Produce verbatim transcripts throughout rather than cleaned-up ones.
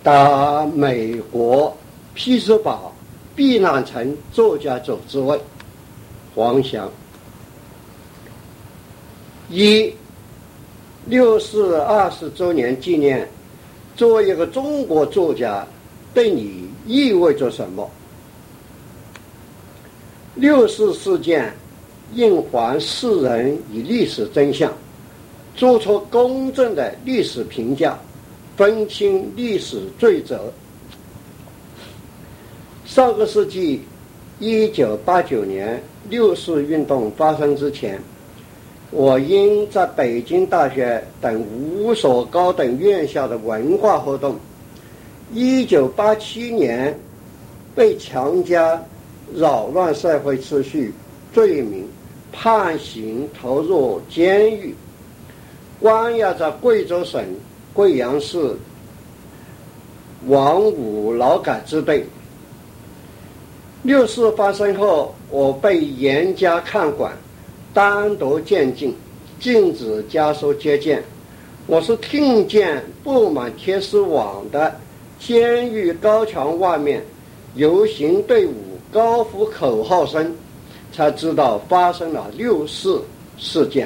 到美国匹兹堡避难城作家组之位。黄翔。一六四二十周年纪念，作为一个中国作家，对你意味着什么？六四事件应还世人以历史真相，做出公正的历史评价，分清历史罪责。上个世纪一九八九年六四运动发生之前，我因在北京大学等五所高等院校的文化活动，一九八七年被强加扰乱社会秩序罪名判刑，投入监狱，关押在贵州省贵阳市王五劳改支队。六四发生后，我被严加看管，单独监禁，禁止家属接见。我是听见布满铁丝网的监狱高墙外面游行队伍高呼口号声，才知道发生了六四事件。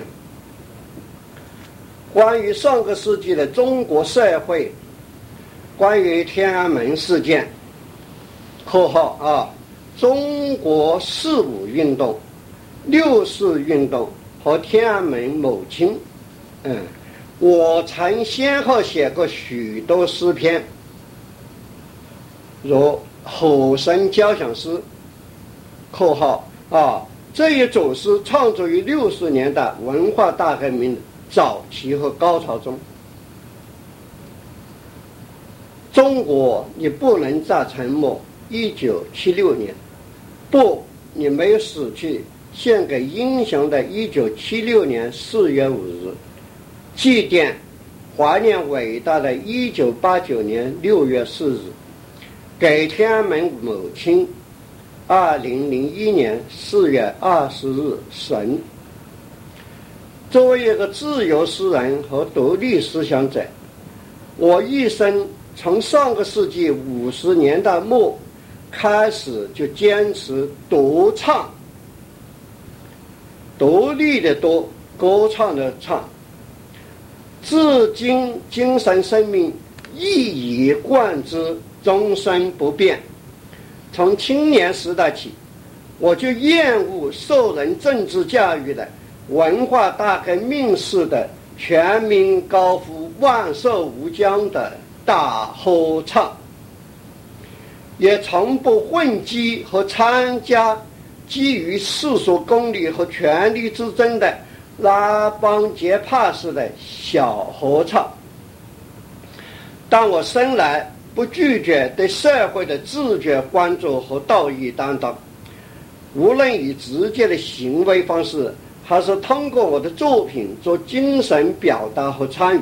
关于上个世纪的中国社会，关于天安门事件（括号啊）中国四五运动、六四运动和天安门母亲，嗯，我曾先后写过许多诗篇，如《火神交响诗》（括号啊）这一组诗创作于六十年代文化大革命的早期和高潮中。中国，你不能再沉默。一九七六年，不，你没有死去。献给英雄的一九七六年四月五日，祭奠怀念伟大的一九八九年六月四日，给天安门母亲二零零一年四月二十日神。作为一个自由诗人和独立思想者，我一生从上个世纪五十年代末开始就坚持独唱，独立的独，歌唱的唱，至今精神生命一以贯之，终身不变。从青年时代起，我就厌恶受人政治教育的文化大革命式的全民高呼万寿无疆的大合唱，也从不混迹和参加基于世俗公理和权力之争的拉帮结派式的小合唱。但我生来不拒绝对社会的自觉关注和道义担当，无论以直接的行为方式，还是通过我的作品做精神表达和参与。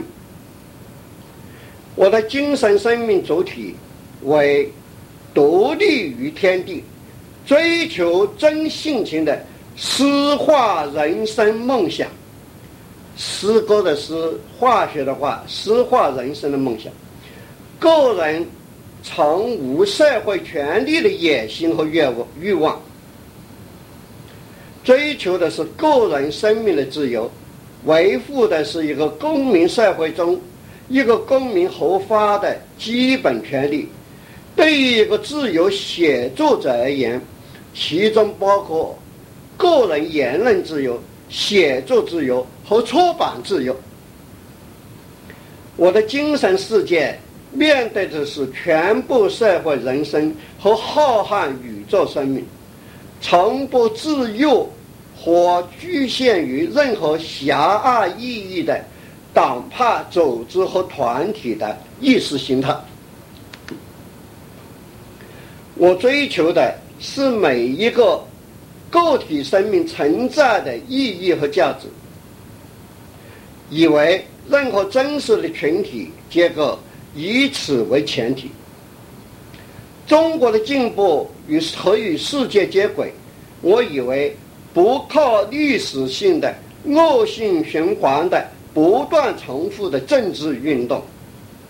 我的精神生命主体为独立于天地，追求真性情的诗化人生梦想。诗歌的诗，化学的化，诗化人生的梦想。个人从无社会权利的野心和欲望，追求的是个人生命的自由，维护的是一个公民社会中一个公民合法的基本权利。对于一个自由写作者而言，其中包括个人言论自由、写作自由和出版自由。我的精神世界面对的是全部社会人生和浩瀚宇宙生命，从不自诱或局限于任何狭隘意义的党派组织和团体的意识形态。我追求的是每一个个体生命存在的意义和价值，以为任何真实的群体结构以此为前提。中国的进步与和与世界接轨，我以为不靠历史性的恶性循环的不断重复的政治运动，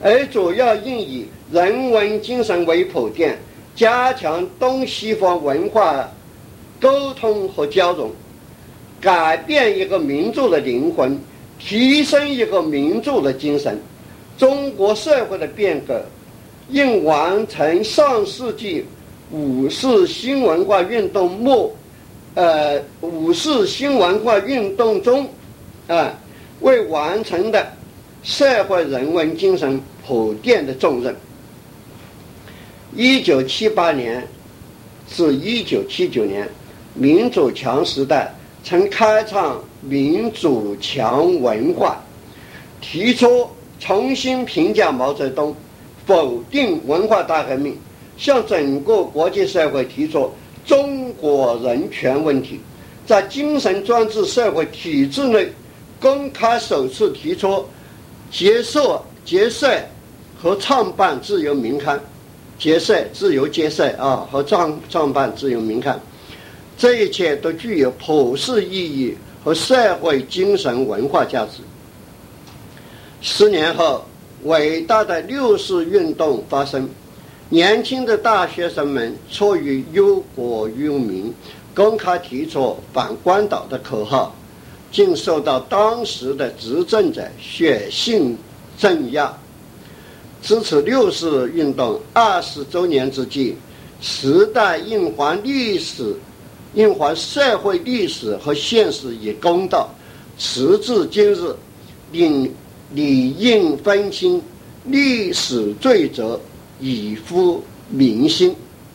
而主要应以人文精神为铺垫，加强东西方文化沟通和交融，改变一个民族的灵魂，提升一个民族的精神。中国社会的变革应完成上世纪五四新文化运动末，呃，五四新文化运动中，啊、呃，未完成的社会人文精神铺垫的重任。一九七八年至一九七九年，民主强时代曾开创民主强文化，提出重新评价毛泽东，否定文化大革命，向整个国际社会提出中国人权问题，在精神专制社会体制内公开首次提出结社结社和创办自由民刊，结社自由结社啊和创创办自由民刊，这一切都具有普世意义和社会精神文化价值。十年后，伟大的六四运动发生，年轻的大学生们出于忧国忧民，公开提出反关岛的口号，竟受到当时的执政者血性镇压。支持六四运动二十周年之际，时代应还历史应还社会历史和现实以公道，时至今日，理理应分清历史罪责，以抚民心。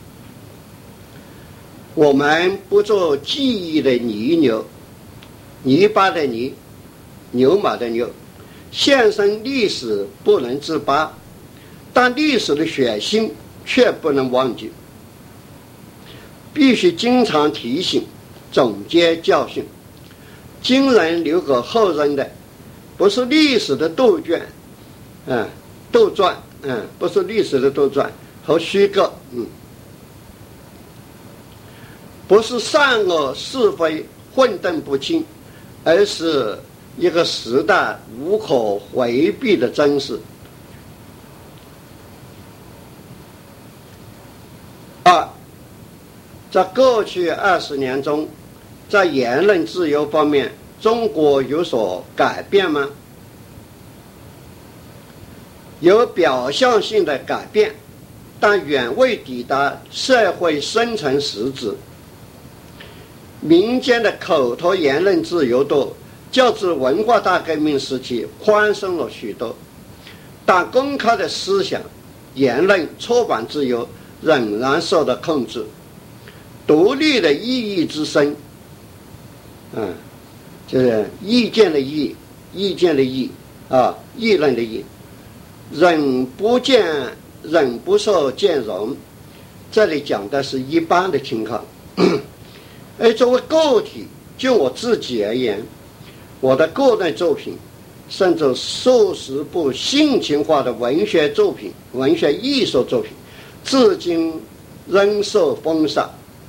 我们不做记忆的泥牛，泥巴的泥，牛马的牛，现身历史不能自拔，但历史的血腥却不能忘记，必须经常提醒，总结教训。今人留给后人的不是历史的杜撰，嗯，杜撰，嗯，不是历史的杜撰和虚构，嗯，不是善恶是非混沌不清，而是一个时代无可回避的真实。二，在过去二十年中，在言论自由方面，中国有所改变吗？有表象性的改变，但远未抵达社会深层实质。民间的口头言论自由度较自文化大革命时期宽松了许多，但公开的思想、言论、出版自由仍然受到控制。独立的意义之声，嗯，就是意见的意，意见的意啊，议论的议，仍不见，仍不受见容。这里讲的是一般的情况。而作为个体，就我自己而言，我的个人作品，甚至数十部性情化的文学作品、文学艺术作品，至今仍受封杀，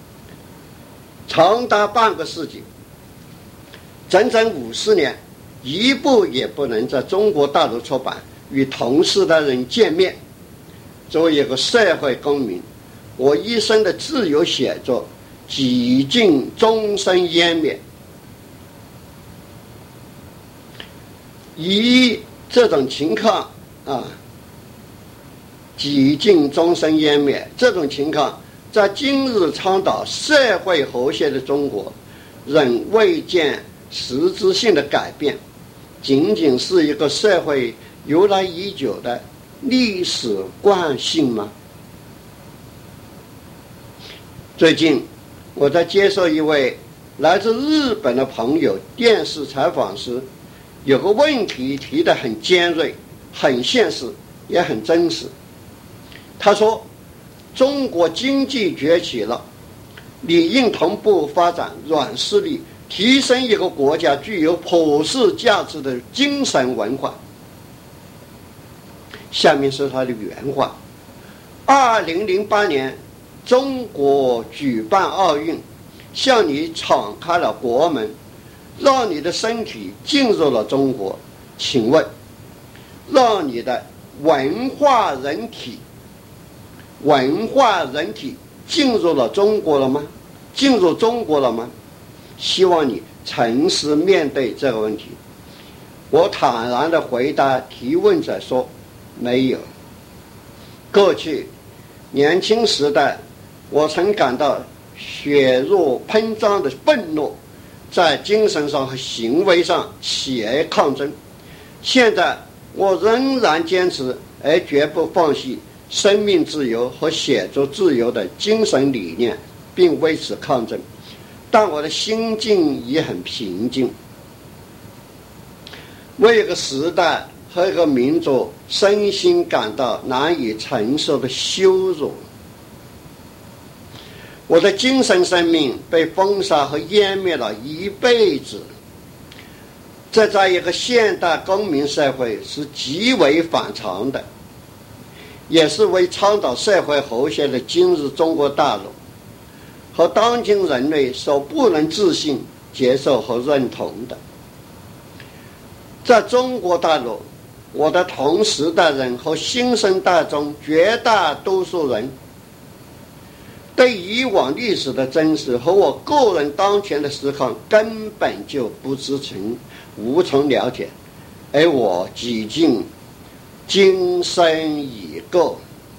长达半个世纪，整整五十年，一部也不能在中国大陆出版，与同事的人见面。作为一个社会公民，我一生的自由写作几近终身湮灭。以这种情况啊，几近终身湮灭这种情况，在今日倡导社会和谐的中国，仍未见实质性的改变，仅仅是一个社会由来已久的历史惯性吗？最近我在接受一位来自日本的朋友电视采访时，有个问题提得很尖锐，很现实，也很真实。他说，中国经济崛起了，理应同步发展软实力，提升一个国家具有普世价值的精神文化。下面是他的原话：二零零八年中国举办奥运，向你敞开了国门，让你的身体进入了中国，请问让你的文化人体，文化人体进入了中国了吗？进入中国了吗？希望你诚实面对这个问题。我坦然地回答提问者说，没有。过去年轻时代，我曾感到血肉喷张的愤怒，在精神上和行为上起而抗争。现在我仍然坚持而绝不放弃生命自由和写作自由的精神理念，并为此抗争，但我的心境已很平静。为一个时代和一个民族身心感到难以承受的羞辱，我的精神生命被封杀和湮灭了一辈子，这在一个现代公民社会是极为反常的，也是为倡导社会和谐的今日中国大陆和当今人类所不能置信、接受和认同的。在中国大陆，我的同时代人和新生代中绝大多数人对以往历史的真实和我个人当前的实况根本就不知情，无从了解，而我几近今生已过。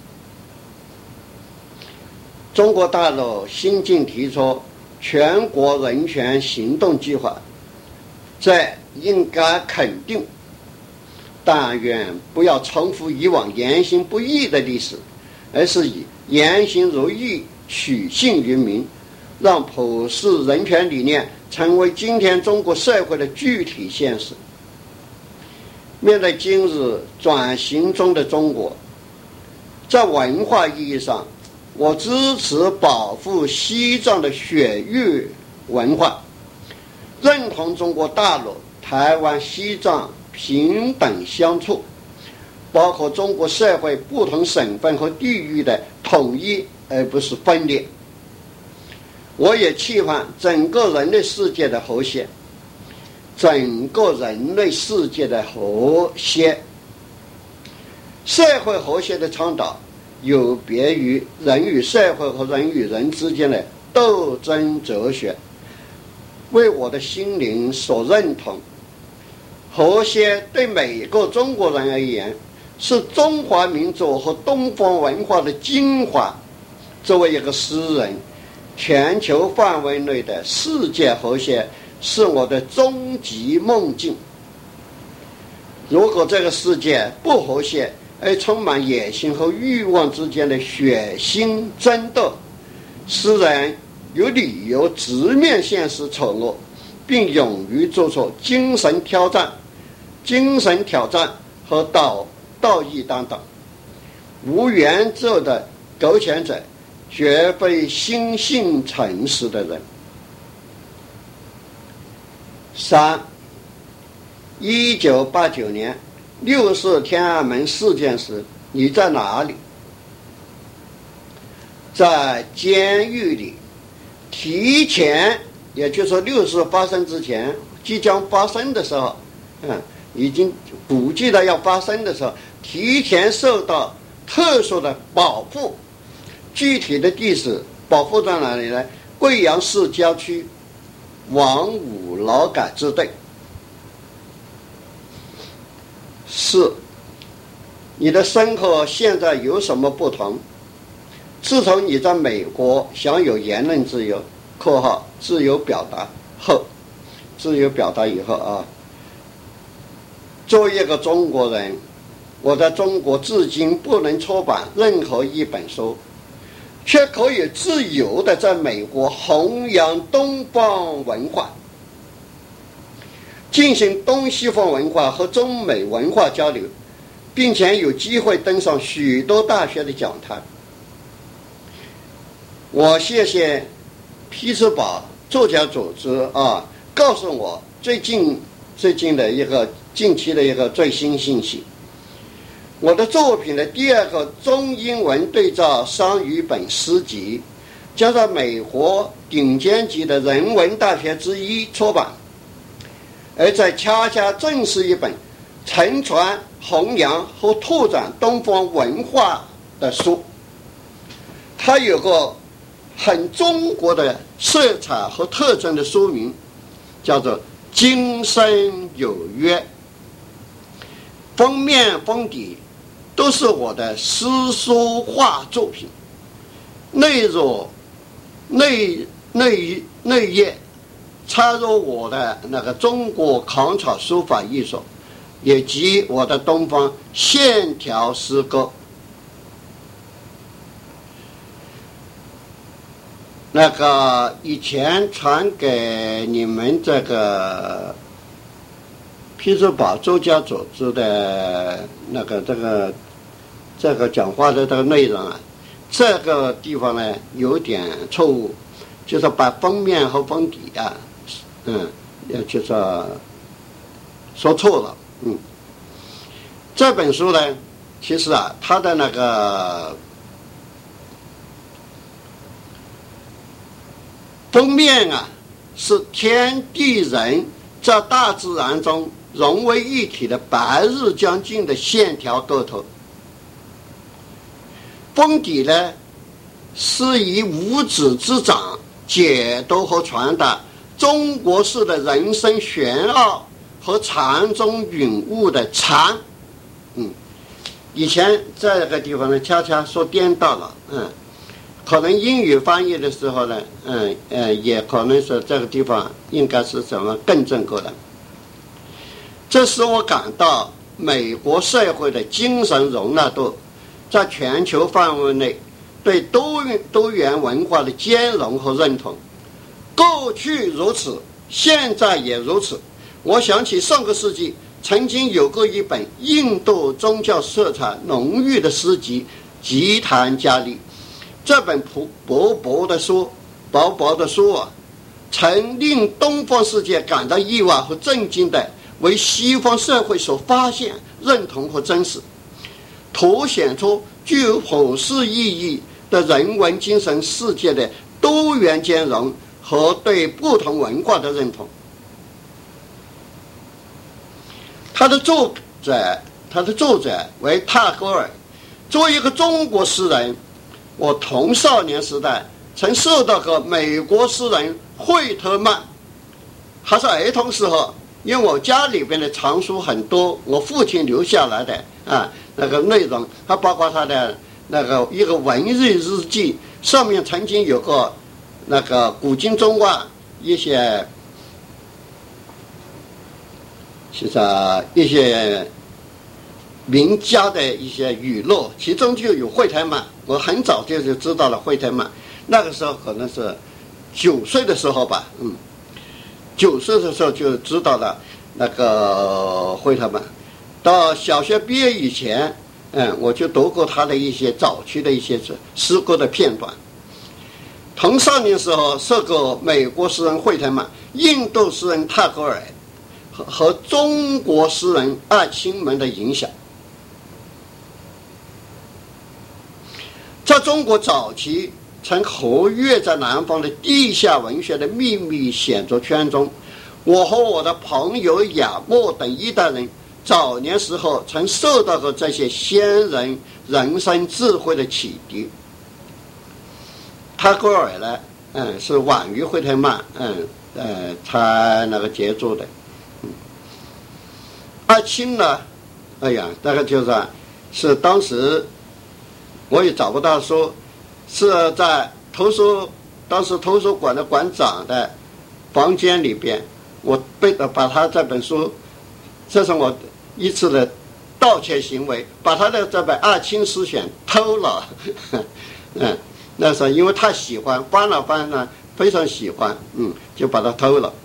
中国大陆新近提出全国人权行动计划，这应该肯定，但愿不要重复以往言行不义的历史，而是以言行如义取信于民，让普世人权理念成为今天中国社会的具体现实。面对今日转型中的中国，在文化意义上，我支持保护西藏的血域文化，认同中国大陆、台湾、西藏平等相处，包括中国社会不同省份和地域的统一而不是分裂。我也期盼整个人类世界的和谐，整个人类世界的和谐。社会和谐的倡导有别于人与社会和人与人之间的斗争哲学，为我的心灵所认同。和谐对每个中国人而言是中华民族和东方文化的精华。作为一个诗人，全球范围内的世界和谐是我的终极梦境。如果这个世界不和谐，而充满野心和欲望之间的血腥争斗，诗人有理由直面现实丑恶，并勇于做出精神挑战、精神挑战和道道义担当。无原则的苟且者绝非心性诚实的人。三，一九八九年六四天安门事件时，你在哪里？在监狱里。提前，也就是说六四发生之前，即将发生的时候，嗯，已经估计了要发生的时候，提前受到特殊的保护。具体的地址保护在哪里呢？贵阳市郊区王五劳改支队。四，你的生活现在有什么不同？自从你在美国享有言论自由（括号自由表达）后，自由表达以后啊，作为一个中国人，我在中国至今不能出版任何一本书，却可以自由地在美国弘扬东方文化，进行东西方文化和中美文化交流，并且有机会登上许多大学的讲坛。我谢谢匹兹堡作家组织啊，告诉我最近最近的一个近期的一个最新信息。我的作品的第二个中英文对照双语本诗集将在美国顶尖级的人文大学之一出版，而在恰恰正是一本承传、弘扬和拓展东方文化的书。它有个很中国的色彩和特征的书名，叫做《今生有约》。封面封底都是我的诗书画作品，内容内内内页插入我的那个中国唐朝书法艺术，以及我的东方线条诗歌。那个以前传给你们这个批注宝周家组织的那个这个这个讲话的这个内容啊，这个地方呢有点错误，就是把封面和封底啊，嗯，就是说错了，嗯。这本书呢，其实啊，它的那个封面啊，是天地人在大自然中融为一体的白日将近的线条构图。封底呢，是以五指之掌解读和传达中国式的人生玄奥和禅中允悟的禅。嗯，以前这个地方呢，恰恰说颠倒了，嗯。可能英语翻译的时候呢，嗯呃，也可能是这个地方应该是怎么更正过来。这使我感到美国社会的精神容纳度，在全球范围内对多多元文化的兼容和认同。过去如此，现在也如此。我想起上个世纪曾经有过一本印度宗教色彩浓郁的诗集《吉檀迦利》。这本薄薄的书，薄薄的书啊，曾令东方世界感到意外和震惊的，为西方社会所发现、认同和真实，凸显出具有普世意义的人文精神世界的多元兼容和对不同文化的认同。他的作者，他的作者为塔戈尔。作为一个中国诗人，我童少年时代曾受到过美国诗人惠特曼，还是儿童时候，因为我家里边的藏书很多，我父亲留下来的啊那个内容，还包括他的那个一个文艺日记，上面曾经有个那个古今中外一些，其实一些名家的一些语录，其中就有惠特曼。我很早就就知道了惠特曼，那个时候可能是九岁的时候吧，嗯，九岁的时候就知道了那个惠特曼。到小学毕业以前，嗯，我就读过他的一些早期的一些诗歌的片段。童少年时候受过美国诗人惠特曼、印度诗人塔戈尔和和中国诗人艾青门的影响。在中国早期曾活跃在南方的地下文学的秘密显著圈中，我和我的朋友雅默等一代人早年时候曾受到过这些先人人生智慧的启迪。塔戈尔呢，嗯，是晚于惠特曼，嗯呃，才那个杰作的。嗯，艾青呢，哎呀，大概就是是当时。我也找不到书，是在图书当时图书馆的馆长的房间里边，我被把他这本书，这是我一次的盗窃行为，把他的这本《艾青诗选》偷了。嗯，那时候因为太喜欢，翻了翻呢，非常喜欢，嗯，就把它偷了。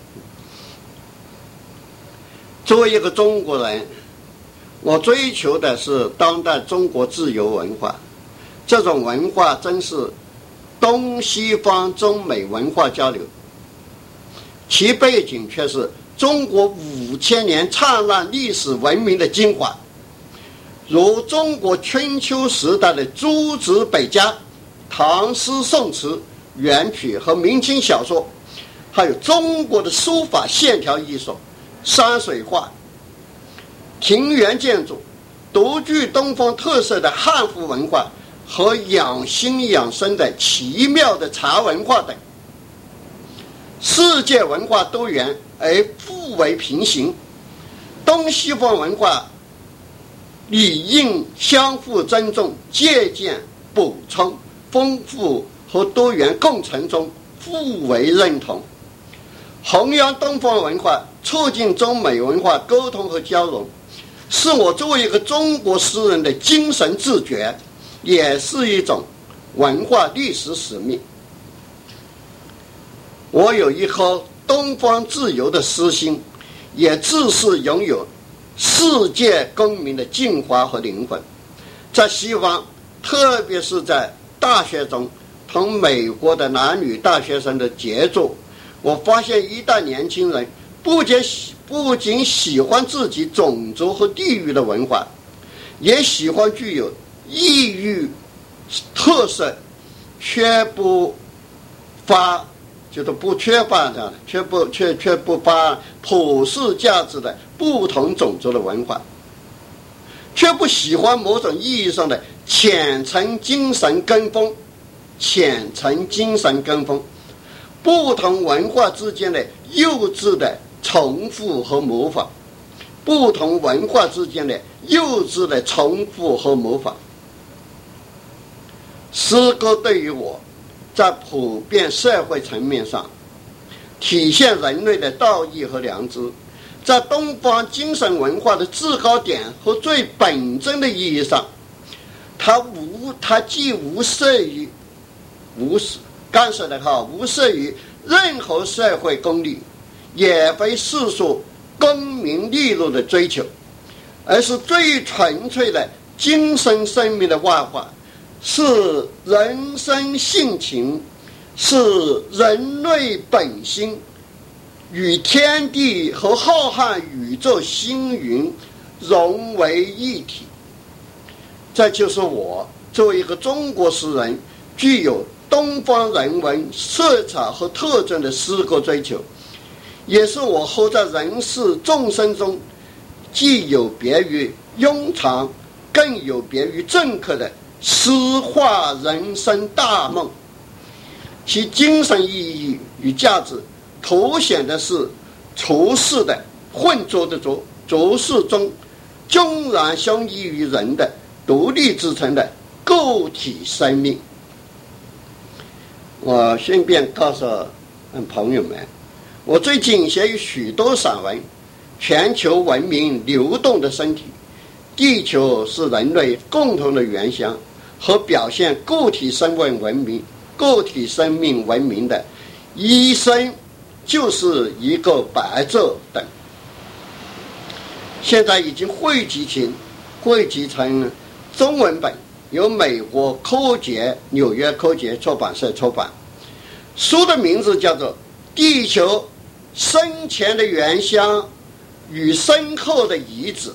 作为一个中国人，我追求的是当代中国自由文化。这种文化真是东西方中美文化交流，其背景却是中国五千年灿烂历史文明的精华，如中国春秋时代的诸子百家、唐诗宋词、元曲和明清小说，还有中国的书法线条艺术、山水画， 庭园建筑、独具东方特色的汉服文化和养心养生的奇妙的茶文化等。世界文化多元而互为平行，东西方文化理应相互尊重、借鉴、补充、丰富和多元共存中互为认同，弘扬东方文化，促进中美文化沟通和交融，是我作为一个中国诗人的精神自觉，也是一种文化历史使命。我有一颗东方自由的私心，也自是拥有世界公民的进化和灵魂。在西方，特别是在大学中，同美国的男女大学生的杰作，我发现一代年轻人不仅不仅喜欢自己种族和地域的文化，也喜欢具有异域特色却不发就是不缺乏的却不却却不发普世价值的不同种族的文化，却不喜欢某种意义上的浅层精神跟风浅层精神跟风不同文化之间的幼稚的重复和模仿不同文化之间的幼稚的重复和模仿。诗歌对于我在普遍社会层面上体现人类的道义和良知，在东方精神文化的制高点和最本真的意义上，它无它既无涉于无干涉的哈无涉于任何社会公理，也非世俗功名利禄的追求，而是最纯粹的精神生命的外化，是人生性情，是人类本心，与天地和浩瀚宇宙星云融为一体。这就是我作为一个中国诗人具有东方人文色彩和特征的诗歌追求，也是我活在人世众生中既有别于庸常更有别于政客的诗化人生大梦。其精神意义与价值凸显的是处世的混浊的浊浊世中迥然相异于人的独立自成的个体生命。我顺便告诉朋友们，我最近写有许多散文，全球文明流动的身体，地球是人类共同的原乡和表现个体生命文明个体生命文明的一生就是一个白昼等，现在已经汇集成汇集成中文本，由美国科杰纽约科杰出版社出版。书的名字叫做《地球生前的原乡与深厚的遗址》。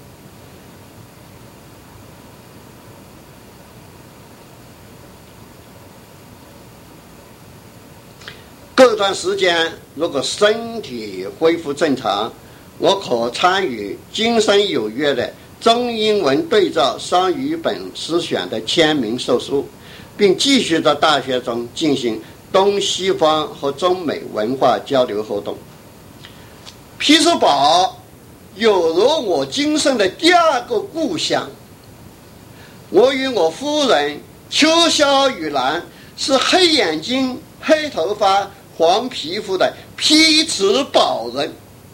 过段时间，如果身体恢复正常，我可参与今生有约的中英文对照双语本诗选的签名售书，并继续在大学中进行东西方和中美文化交流活动。匹兹堡有如我今生的第二个故乡。我与我夫人邱萧雨兰是黑眼睛、黑头发、黄皮肤的匹兹堡人。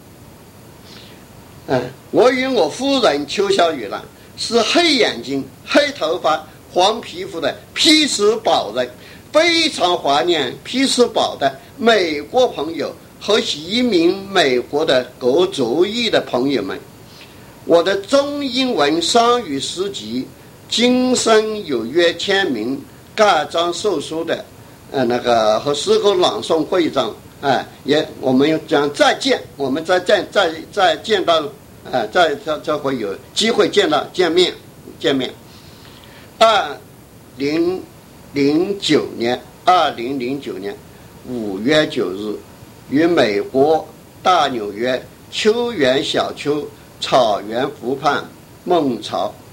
嗯，我与我夫人邱萧雨兰是黑眼睛、黑头发、黄皮肤的匹兹堡人，非常怀念匹兹堡的美国朋友和移民美国的各族裔的朋友们。我的中英文双语诗集《今生有约》签名盖章售书的呃那个和诗歌朗诵会上，哎、呃，也我们将再见，我们再再再再见到，呃，再再再会有机会见到见面见面。二零零九年，二零零九年五月九日，与美国大纽约秋园小丘草原湖畔，孟潮。